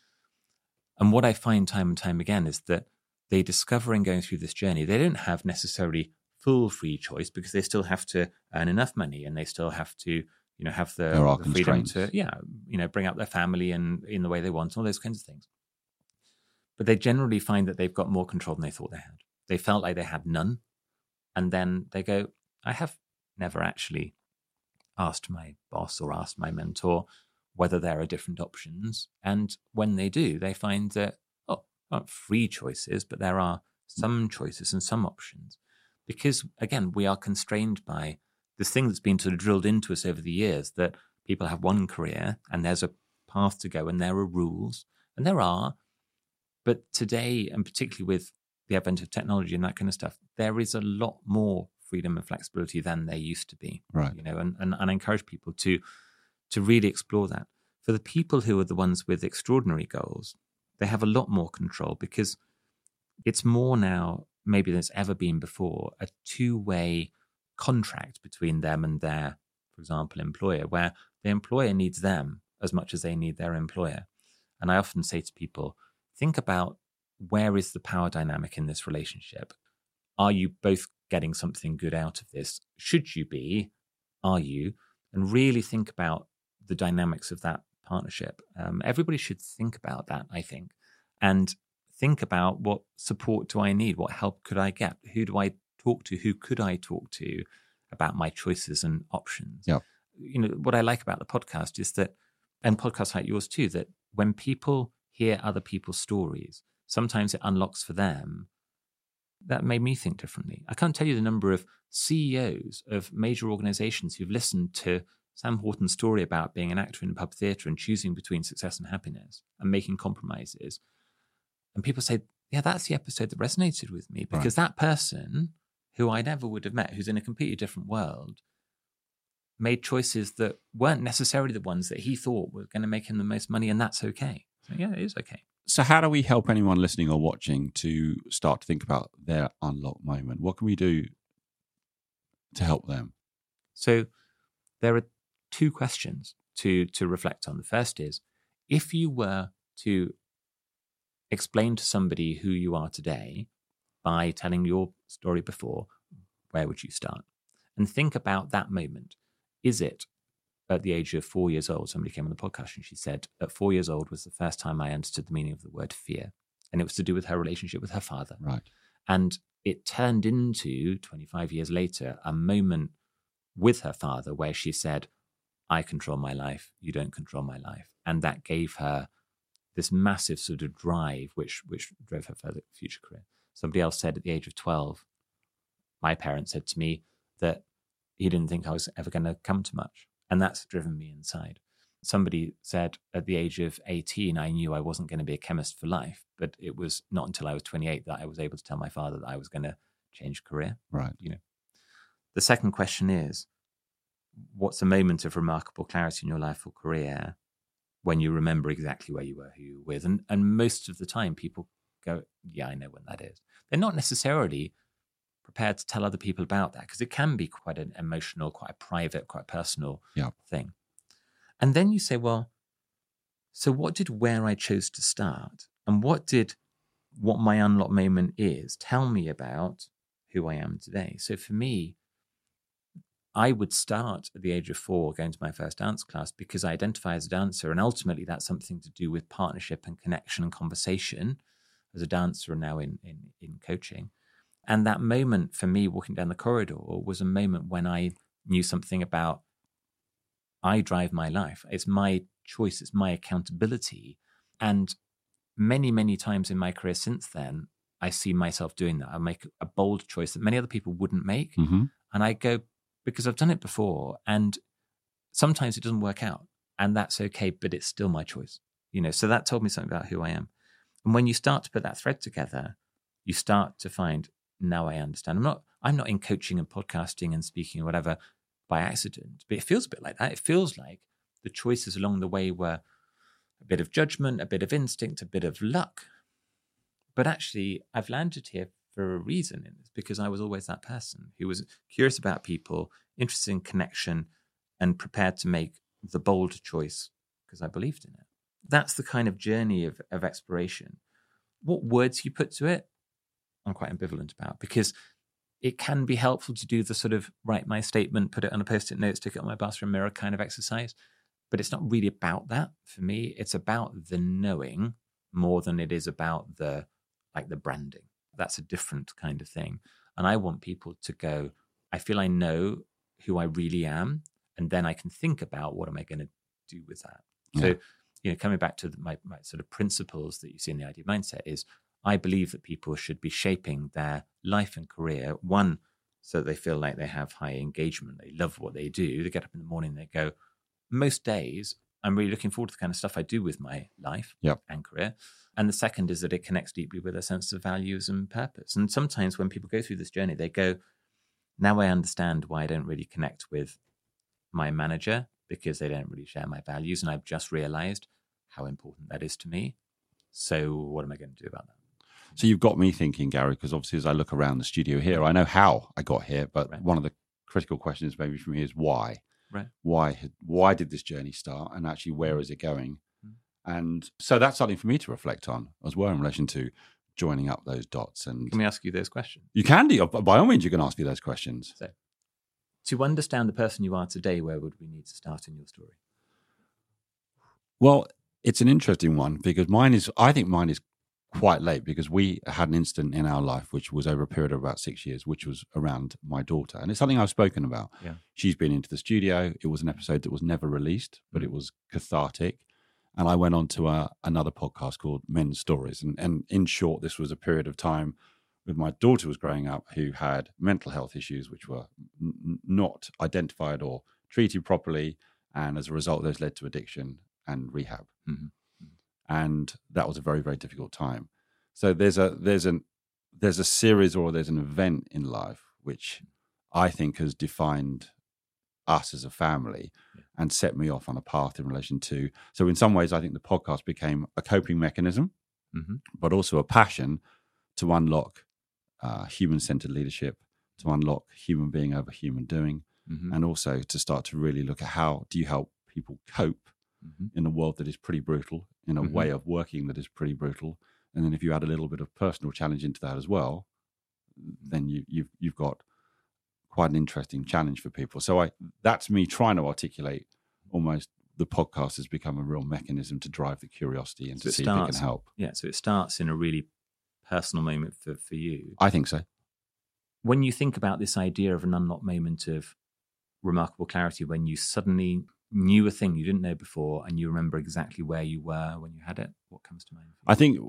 And what I find time and time again is that they discover in going through this journey, they don't have necessarily full free choice because they still have to earn enough money and they still have to, you know, have the, the freedom to, yeah, you know, bring up their family and in the way they want, all those kinds of things. But they generally find that they've got more control than they thought they had. They felt like they had none. And then they go, I have never actually asked my boss or asked my mentor whether there are different options. And when they do, they find that, oh, not free choices, but there are some choices and some options. Because, again, we are constrained by this thing that's been sort of drilled into us over the years that people have one career and there's a path to go and there are rules, and there are. But today, and particularly with the advent of technology and that kind of stuff, there is a lot more freedom and flexibility than there used to be. Right. You know, and, and, and I encourage people to to really explore that. For the people who are the ones with extraordinary goals, they have a lot more control, because it's more now, maybe than it's ever been before, a two-way contract between them and their, for example, employer, where the employer needs them as much as they need their employer. And I often say to people, think about, where is the power dynamic in this relationship? Are you both getting something good out of this? Should you be? Are you? And really think about the dynamics of that partnership. Um, everybody should think about that, I think, and think about, what support do I need? What help could I get? Who do I talk to? Who could I talk to about my choices and options? Yeah. You know, what I like about the podcast is that, and podcasts like yours too, that when people hear other people's stories, sometimes it unlocks for them. That made me think differently. I can't tell you the number of C E Os of major organizations who've listened to Sam Horton's story about being an actor in a pub theatre and choosing between success and happiness and making compromises. And people say, yeah, that's the episode that resonated with me, because right. that person who I never would have met, who's in a completely different world, made choices that weren't necessarily the ones that he thought were going to make him the most money, and that's okay. So yeah, it is okay. So how do we help anyone listening or watching to start to think about their unlock moment? What can we do to help them? So there are two questions to, to reflect on. The first is, if you were to explain to somebody who you are today by telling your story before, where would you start? And think about that moment. Is it at the age of four years old? Somebody came on the podcast and she said, at four years old was the first time I understood the meaning of the word fear. And it was to do with her relationship with her father. Right. And it turned into, twenty-five years later, a moment with her father where she said, I control my life, you don't control my life. And that gave her this massive sort of drive, which which drove her further future career. Somebody else said at the age of twelve, my parents said to me that he didn't think I was ever going to come to much. And that's driven me inside. Somebody said at the age of eighteen, I knew I wasn't going to be a chemist for life, but it was not until I was twenty-eight that I was able to tell my father that I was going to change career. Right. You know. The second question is, what's a moment of remarkable clarity in your life or career when you remember exactly where you were, who you were with? And, and most of the time people go, yeah, I know when that is. They're not necessarily prepared to tell other people about that, because it can be quite an emotional, quite a private, quite personal yeah. thing. And then you say, well, so what did where I chose to start, and what did what my unlock moment is tell me about who I am today? So for me, I would start at the age of four going to my first dance class because I identify as a dancer, and ultimately that's something to do with partnership and connection and conversation as a dancer and now in, in, in coaching. And that moment for me walking down the corridor was a moment when I knew something about, I drive my life. It's my choice. It's my accountability. And many, many times in my career since then, I see myself doing that. I make a bold choice that many other people wouldn't make. Mm-hmm. And I go, because I've done it before, and sometimes it doesn't work out, and that's okay, but it's still my choice. You know, so that told me something about who I am. And when you start to put that thread together, you start to find, now I understand. I'm not, I'm not in coaching and podcasting and speaking or whatever by accident, but it feels a bit like that. It feels like the choices along the way were a bit of judgment, a bit of instinct, a bit of luck. But actually, I've landed here for a reason, and it's because I was always that person who was curious about people, interested in connection, and prepared to make the bold choice because I believed in it. That's the kind of journey of, of exploration. What words you put to it, I'm quite ambivalent about, because it can be helpful to do the sort of write my statement, put it on a post-it note, stick it on my bathroom mirror kind of exercise. But it's not really about that for me. It's about the knowing more than it is about the like the branding. That's a different kind of thing. And I want people to go, I feel I know who I really am, and then I can think about what am I going to do with that. Yeah. So, you know, coming back to the, my, my sort of principles that you see in the Idea Mindset is, I believe that people should be shaping their life and career, one, so that they feel like they have high engagement, they love what they do. They get up in the morning, they go, most days, I'm really looking forward to the kind of stuff I do with my life Yep. and career. And the second is that it connects deeply with a sense of values and purpose. And sometimes when people go through this journey, they go, now I understand why I don't really connect with my manager, because they don't really share my values. And I've just realized how important that is to me. So what am I going to do about that? So you've got me thinking, Gary, because obviously as I look around the studio here, I know how I got here, but Right. one of the critical questions maybe for me is why? Right. Why, why did this journey start, and actually where is it going? Mm. And so that's something for me to reflect on as well in relation to joining up those dots. And Can we ask you those questions? you can do, by all means, you can ask me those questions. So, to understand the person you are today, where would we need to start in your story? Well, it's an interesting one because mine is, I think mine is quite late, because we had an incident in our life which was over a period of about six years, which was around my daughter. And it's something I've spoken about. Yeah. She's been into the studio. It was an episode that was never released, but it was cathartic. And I went on to a, another podcast called Men's Stories. And, and in short, this was a period of time with my daughter was growing up who had mental health issues which were n- not identified or treated properly. And as a result, those led to addiction and rehab. Mm-hmm. And that was a very, very difficult time. So there's a there's an there's a series or there's an event in life which I think has defined us as a family yeah. and set me off on a path in relation to. So in some ways, I think the podcast became a coping mechanism, mm-hmm. but also a passion to unlock uh, human-centered leadership, to unlock human being over human doing, mm-hmm. and also to start to really look at how do you help people cope mm-hmm. in a world that is pretty brutal, in a mm-hmm. way of working that is pretty brutal. And then if you add a little bit of personal challenge into that as well, then you, you've you've got quite an interesting challenge for people. So I that's me trying to articulate almost the podcast has become a real mechanism to drive the curiosity and so to it see starts, if it can help. Yeah, so it starts in a really personal moment for, for you. I think so. When you think about this idea of an unlocked moment of remarkable clarity, when you suddenly knew a thing you didn't know before and you remember exactly where you were when you had it, what comes to mind? I think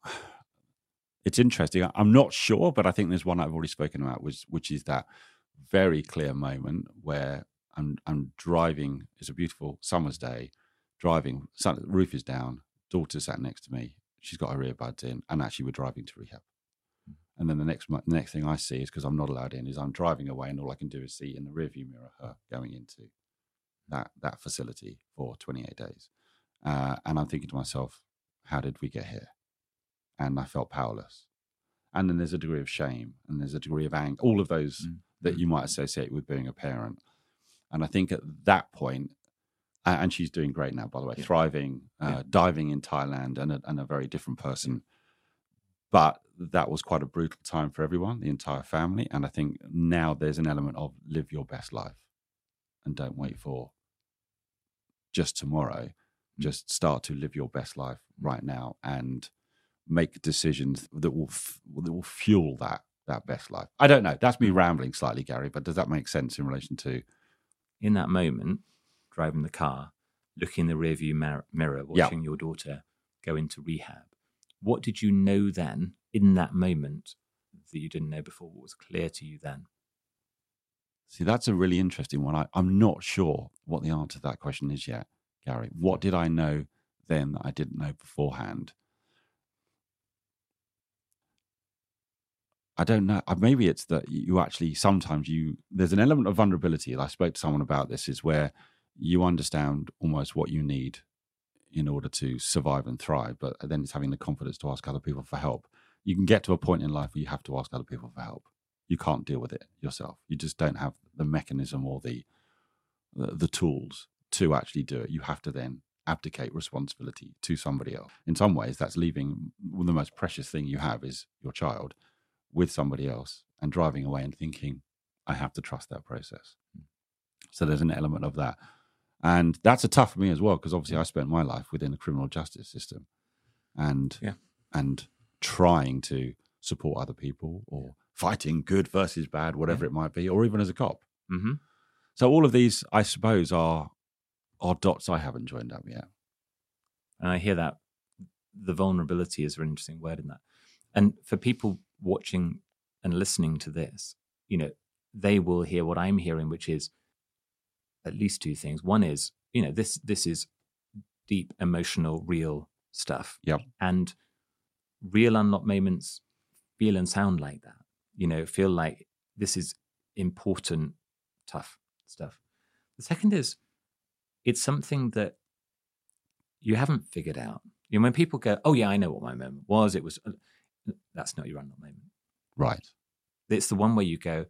it's interesting. I'm not sure, but I think there's one I've already spoken about, which, which is that very clear moment where I'm, I'm driving. It's a beautiful summer's day, driving, sun, roof is down, daughter sat next to me. She's got her earbuds in, and actually we're driving to rehab. And then the next the next thing I see is, because I'm not allowed in, is I'm driving away, and all I can do is see in the rearview mirror her going into that that facility for twenty-eight days. Uh, and I'm thinking to myself, how did we get here? And I felt powerless. And then there's a degree of shame, and there's a degree of anger, all of those mm-hmm. that you might associate with being a parent. And I think at that point, and she's doing great now, by the way, yeah. thriving, uh, yeah. diving in Thailand, and a, and a very different person. But that was quite a brutal time for everyone, the entire family. And I think now there's an element of live your best life and don't wait for just tomorrow. Mm-hmm. Just start to live your best life right now and make decisions that will f- that will fuel that that best life. I don't know. That's me rambling slightly, Gary, but does that make sense in relation to... In that moment, driving the car, looking in the rearview mirror, mirror watching yeah. your daughter go into rehab, what did you know then, in that moment, that you didn't know before? What was clear to you then? See, that's a really interesting one. I, I'm not sure what the answer to that question is yet, Gary. What did I know then that I didn't know beforehand? I don't know. Maybe it's that you actually, sometimes you, there's an element of vulnerability. I spoke to someone about this, is where you understand almost what you need in order to survive and thrive, but then it's having the confidence to ask other people for help. You can get to a point in life where you have to ask other people for help. You can't deal with it yourself. You just don't have the mechanism or the the, the tools to actually do it. You have to then abdicate responsibility to somebody else. In some ways, that's leaving the most precious thing you have is your child with somebody else and driving away and thinking, I have to trust that process. So there's an element of that. And that's a tough for me as well, because obviously I spent my life within the criminal justice system and yeah. and trying to support other people or fighting good versus bad, whatever yeah. it might be, or even as a cop. Mm-hmm. So all of these, I suppose, are are dots I haven't joined up yet. And I hear that. The vulnerability is an interesting word in that. And for people watching and listening to this, you know, they will hear what I'm hearing, which is at least two things. One is you know, this this is deep, emotional, real stuff. Yep. And real unlocked moments feel and sound like that. You know, feel like this is important, tough stuff. The second is, it's something that you haven't figured out. You know, when people go, oh yeah, I know what my moment was, it was, that's not your unlocked moment. Right. It's the one where you go,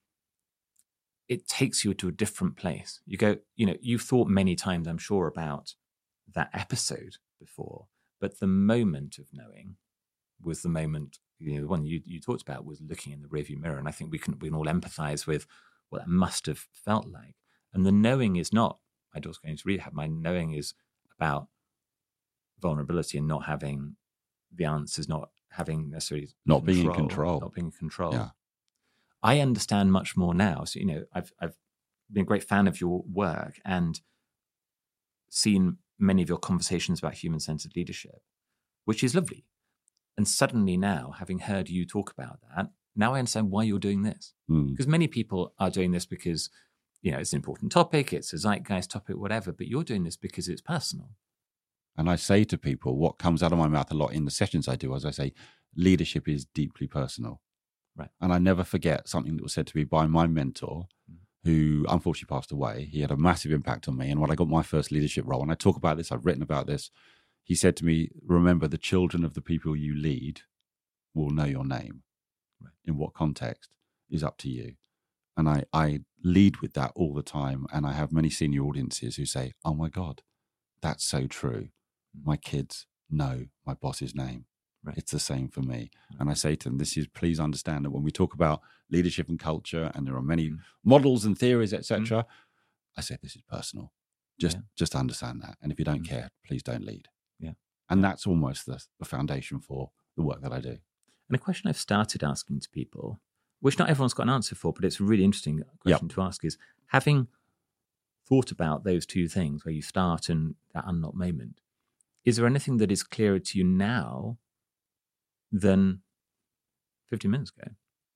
it takes you to a different place. You go, you know, you've thought many times, I'm sure, about that episode before, but the moment of knowing was the moment, you know, the one you, you talked about was looking in the rearview mirror. And I think we can, we can all empathize with what that must have felt like. And the knowing is not, my daughter's going to rehab. My knowing is about vulnerability and not having the answers, not having necessarily not control, being in control, not being in control. Yeah. I understand much more now. So, you know, I've I've been a great fan of your work and seen many of your conversations about human-centered leadership, which is lovely. And suddenly now, having heard you talk about that, now I understand why you're doing this. Mm. Because many people are doing this because, you know, it's an important topic, it's a zeitgeist topic, whatever, but you're doing this because it's personal. And I say to people, what comes out of my mouth a lot in the sessions I do, as I say, leadership is deeply personal. Right. And I never forget something that was said to me by my mentor, mm. who unfortunately passed away. He had a massive impact on me. And when I got my first leadership role, and I talk about this, I've written about this, he said to me, remember, the children of the people you lead will know your name. Right. In what context is up to you. And I, I lead with that all the time. And I have many senior audiences who say, oh my God, that's so true. My kids know my boss's name. Right. It's the same for me. Right. And I say to them, this is, please understand that when we talk about leadership and culture, and there are many mm. models and theories, et cetera, mm. I say, this is personal. Just, yeah. just understand that. And if you don't mm. care, please don't lead. Yeah. And that's almost the, the foundation for the work that I do. And a question I've started asking to people, which not everyone's got an answer for, but it's a really interesting question yep. to ask, is having thought about those two things, where you start and that unlocked moment, is there anything that is clearer to you now than fifteen minutes ago?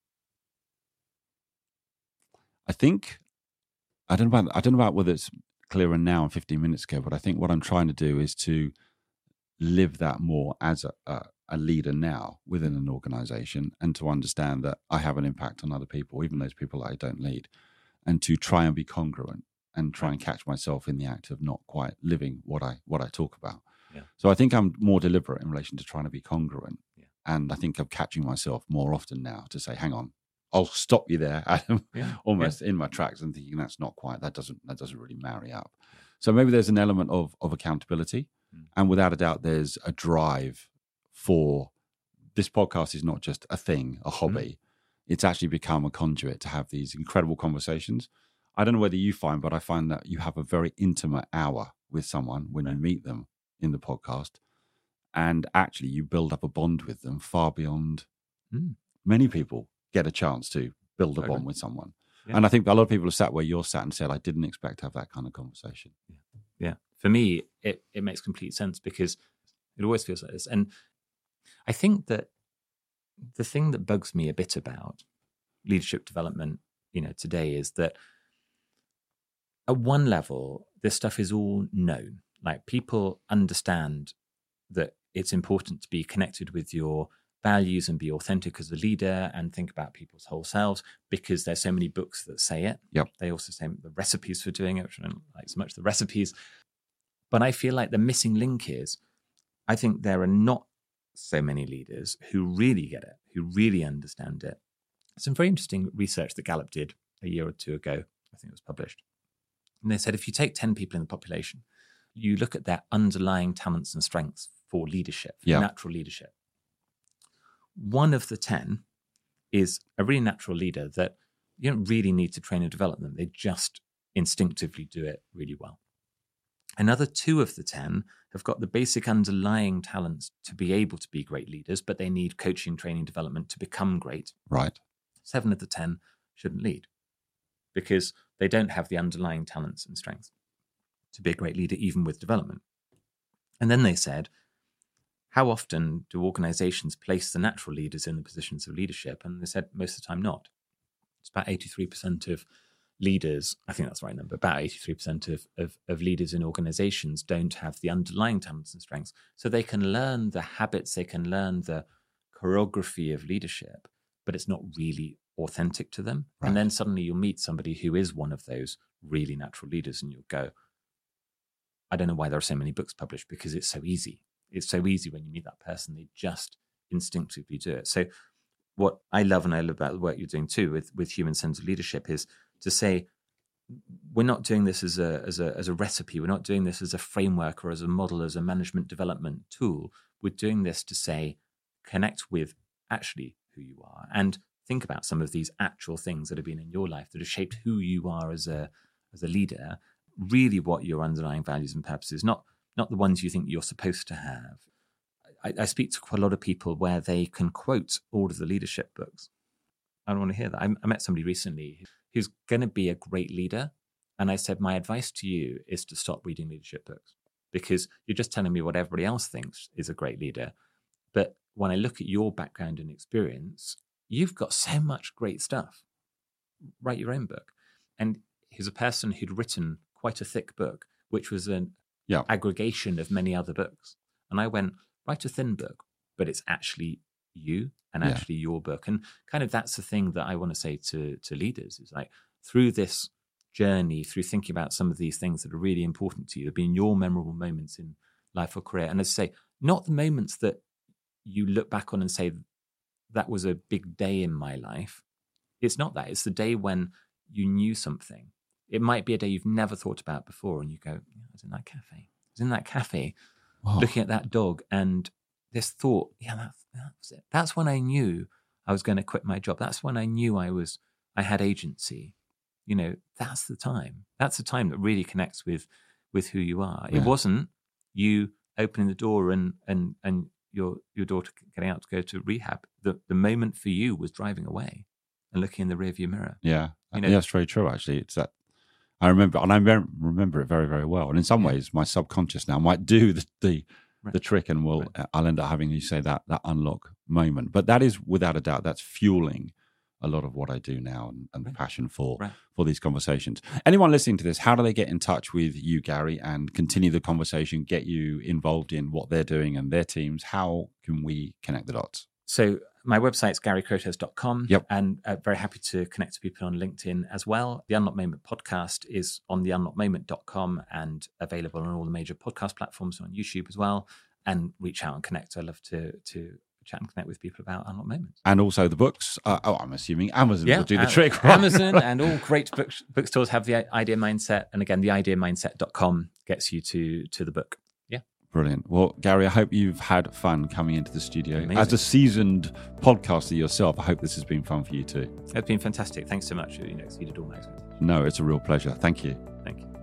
I think, I don't know about, I don't know about whether it's clearer now and fifteen minutes ago, but I think what I'm trying to do is to live that more as a, a, a leader now within an organization, and to understand that I have an impact on other people, even those people that I don't lead, and to try and be congruent and try and catch myself in the act of not quite living what I what I talk about. Yeah. So I think I'm more deliberate in relation to trying to be congruent. Yeah. And I think I'm catching myself more often now to say, hang on, I'll stop you there, Adam, yeah. almost yeah. in my tracks, and thinking that's not quite, that doesn't that doesn't really marry up. Yeah. So maybe there's an element of of accountability. Mm. And without a doubt, there's a drive for, this podcast is not just a thing, a hobby. Mm. It's actually become a conduit to have these incredible conversations. I don't know whether you find, but I find that you have a very intimate hour with someone when right. you meet them in the podcast, and actually you build up a bond with them far beyond mm. many people get a chance to build a totally. bond with someone. Yeah. And I think a lot of people have sat where you're sat and said, I didn't expect to have that kind of conversation. Yeah. yeah. For me, it, it makes complete sense, because it always feels like this. And I think that the thing that bugs me a bit about leadership development, you know, today is that at one level, this stuff is all known. Like, people understand that it's important to be connected with your values and be authentic as a leader and think about people's whole selves, because there's so many books that say it. Yep. They also say the recipes for doing it, which I don't like so much the recipes. But I feel like the missing link is, I think there are not so many leaders who really get it, who really understand it. Some very interesting research that Gallup did a year or two ago, I think it was published. And they said, if you take ten people in the population, you look at their underlying talents and strengths for leadership, for yeah. natural leadership. One of the ten is a really natural leader that you don't really need to train and develop them. They just instinctively do it really well. Another two of the ten have got the basic underlying talents to be able to be great leaders, but they need coaching, training, development to become great. Right. Seven of the ten shouldn't lead because they don't have the underlying talents and strengths to be a great leader, even with development. And then they said, how often do organizations place the natural leaders in the positions of leadership? And they said most of the time not. It's about eighty-three percent of leaders, I think that's the right number, about eighty-three percent of, of, of leaders in organizations don't have the underlying talents and strengths. So they can learn the habits, they can learn the choreography of leadership, but it's not really authentic to them. Right. And then suddenly you'll meet somebody who is one of those really natural leaders and you'll go, I don't know why there are so many books published, because it's so easy. It's so easy when you meet that person. They just instinctively do it. So what I love, and I love about the work you're doing too with, with human-centered leadership, is to say, we're not doing this as a, as a as a recipe. We're not doing this as a framework or as a model, as a management development tool. We're doing this to say, connect with actually who you are and think about some of these actual things that have been in your life that have shaped who you are as a as a leader. Really, what your underlying values and purposes, not not the ones you think you're supposed to have. I, I speak to quite a lot of people where they can quote all of the leadership books. I don't want to hear that. I, I met somebody recently who's going to be a great leader. And I said, my advice to you is to stop reading leadership books, because you're just telling me what everybody else thinks is a great leader. But when I look at your background and experience, you've got so much great stuff. Write your own book. And he's a person who'd written quite a thick book, which was an yeah. aggregation of many other books. And I went, write a thin book, but it's actually you and actually yeah. your book. And kind of that's the thing that I want to say to, to leaders is like, through this journey, through thinking about some of these things that are really important to you, have been your memorable moments in life or career. And as I say, not the moments that you look back on and say, that was a big day in my life. It's not that. It's the day when you knew something. It might be a day you've never thought about before, and you go, yeah, I was in that cafe. I was in that cafe wow. looking at that dog, and this thought, yeah, that, that was it. That's when I knew I was going to quit my job. That's when I knew I was, I had agency. You know, that's the time. That's the time that really connects with, with who you are. Yeah. It wasn't you opening the door and and and your your daughter getting out to go to rehab. The the moment for you was driving away and looking in the rearview mirror. Yeah, you know, yeah, that's very true. Actually, it's that. I remember, and I remember it very, very well. And in some ways, my subconscious now might do the the, right. the trick, and will right. I'll end up having, you say, that that unlock moment. But that is, without a doubt, that's fueling a lot of what I do now, and, and right. passion for right. for these conversations. Anyone listening to this, how do they get in touch with you, Gary, and continue the conversation, get you involved in what they're doing and their teams? How can we connect the dots? So my website's gary crotez dot com, yep. and uh, very happy to connect to people on LinkedIn as well. The Unlock Moment podcast is on the unlock moment dot com and available on all the major podcast platforms, on YouTube as well. And reach out and connect. I love to to chat and connect with people about Unlock Moments. And also the books. Uh, oh, I'm assuming Amazon yeah, will do the uh, trick. Right? Amazon and all great book, bookstores have the Idea Mindset. And again, the idea mindset dot com gets you to to the book. Yeah. Brilliant. Well, Gary, I hope you've had fun coming into the studio. Amazing. As a seasoned podcaster yourself, I hope this has been fun for you too. It's been fantastic. Thanks so much. You know, exceeded all my expectations. No, it's a real pleasure. Thank you. Thank you.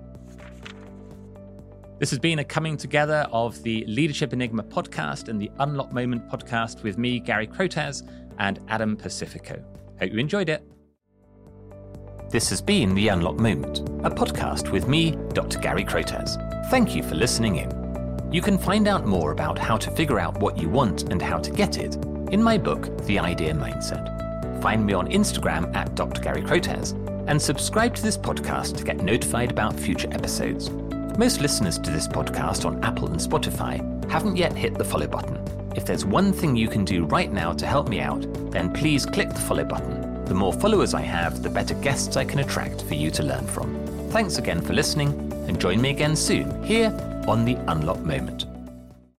This has been a coming together of the Leadership Enigma podcast and the Unlock Moment podcast with me, Gary Crotez, and Adam Pacifico. Hope you enjoyed it. This has been the Unlock Moment, a podcast with me, Doctor Gary Crotez. Thank you for listening in. You can find out more about how to figure out what you want and how to get it in my book, The Idea Mindset. Find me on Instagram at Doctor Gary Crotez, and subscribe to this podcast to get notified about future episodes. Most listeners to this podcast on Apple and Spotify haven't yet hit the follow button. If there's one thing you can do right now to help me out, then please click the follow button. The more followers I have, the better guests I can attract for you to learn from. Thanks again for listening, and join me again soon here on the Unlock Moment.